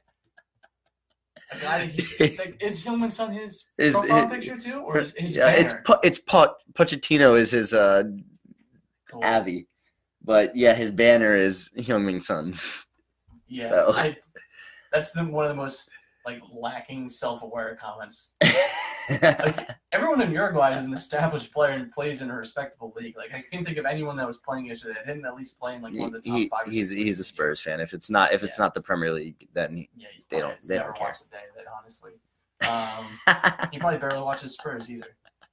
a guy that he's, like, is Heung-min Son his Is- profile it- picture too, or is his yeah, it's banner? Pu- it's Pu- Pochettino is his uh, Cool. Avi, but yeah, his banner is Heung-min Son. Yeah, So. I, that's the, one of the most like lacking self-aware comments. Like everyone in Uruguay is an established player and plays in a respectable league. Like I can't think of anyone that was playing yesterday that didn't at least play in like one of the top He- five. Or he's six he's a leagues. Spurs fan. If it's not if it's Yeah. not the Premier League, then he, Yeah, he's They probably, don't- he's they never don't care. watched a day of it, honestly. Um, he probably barely watches Spurs either.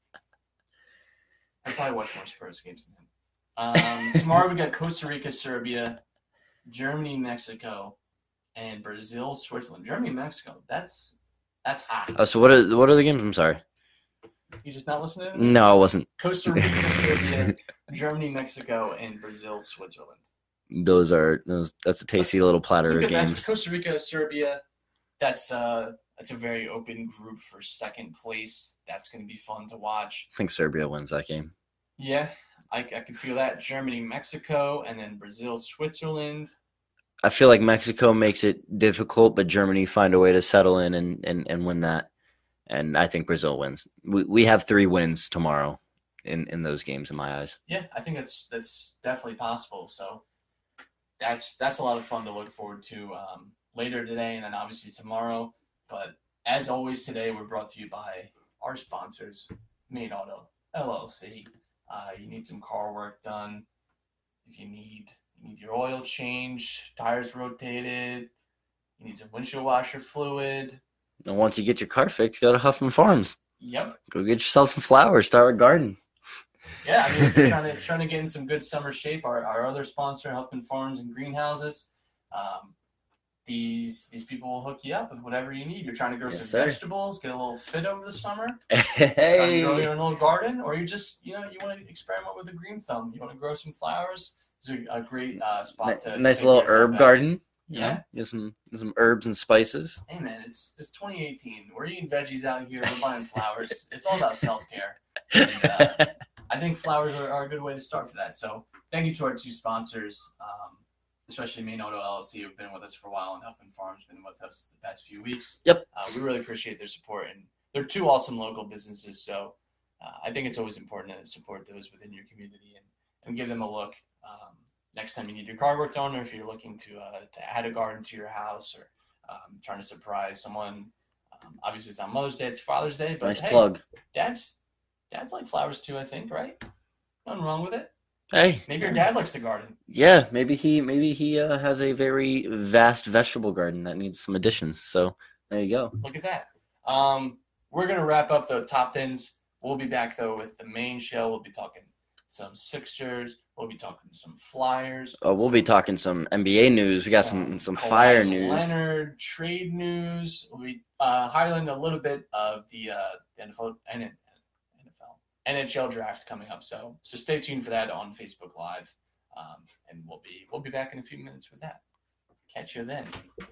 I probably watch more Spurs games than him. Um, tomorrow we got Costa Rica, Serbia, Germany, Mexico, and Brazil, Switzerland. Germany, Mexico. That's that's hot. oh, so what are what are the games? I'm sorry. You just not listening to me? No, I wasn't. Costa Rica, Serbia, Germany, Mexico, and Brazil, Switzerland. Those are those. That's a tasty little platter Some of good matches. games. Costa Rica, Serbia. That's uh, that's a very open group for second place. That's going to be fun to watch. I think Serbia wins that game. Yeah, I, I can feel that. Germany, Mexico, and then Brazil, Switzerland. I feel like Mexico makes it difficult, but Germany find a way to settle in and, and, and win that. And I think Brazil wins. We we have three wins tomorrow in, in those games in my eyes. Yeah, I think that's that's definitely possible. So that's that's a lot of fun to look forward to um, later today, and then obviously tomorrow. But as always, today we're brought to you by our sponsors, Main Auto L L C. Uh, you need some car work done. If you need you need your oil change, tires rotated, you need some windshield washer fluid. And once you get your car fixed, go to Huffman Farms. Yep. Go get yourself some flowers. Start a garden. Yeah, I mean, if you're trying to trying to get in some good summer shape, our, our other sponsor, Huffman Farms and Greenhouses, um, these these people will hook you up with whatever you need. You're trying to grow Yes, some sir. vegetables, get a little fit over the summer. Trying to grow Hey, your own little garden, or you just you know you want to experiment with a green thumb. You want to grow some flowers. It's a, a great uh, spot to nice to little pick yourself herb out. garden. You Yeah. know, get some some herbs and spices. Hey man, it's it's twenty eighteen. We're eating veggies out here. We're buying flowers. It's all about self care, and uh, I think flowers are, are a good way to start for that. So thank you to our two sponsors, um, especially Maine Auto L L C, who've been with us for a while, and Huffman Farms been with us the past few weeks. Yep. Uh, we really appreciate their support, and they're two awesome local businesses. So uh, I think it's always important to support those within your community and, and give them a look. Um, next time you need your car worked on, or if you're looking to uh, to add a garden to your house, or um, trying to surprise someone. Um, obviously, it's not Mother's Day; it's Father's Day. But Nice hey, plug. Dad's Dad's like flowers too, I think, right? Nothing wrong with it. Hey, Maybe your dad likes to garden. yeah, maybe he maybe he uh, has a very vast vegetable garden that needs some additions. So there you go. Look at that. Um, we're gonna wrap up the top pins. We'll be back though with the main show. We'll be talking some Sixers. We'll be talking some Flyers. Oh, we'll some, be talking some N B A news. We got some some fire Kawhi news. Leonard trade news. We'll be uh, highlighting a little bit of the uh, N F L and N F L N H L draft coming up. So so stay tuned for that on Facebook Live, um, and we'll be we'll be back in a few minutes with that. Catch you then.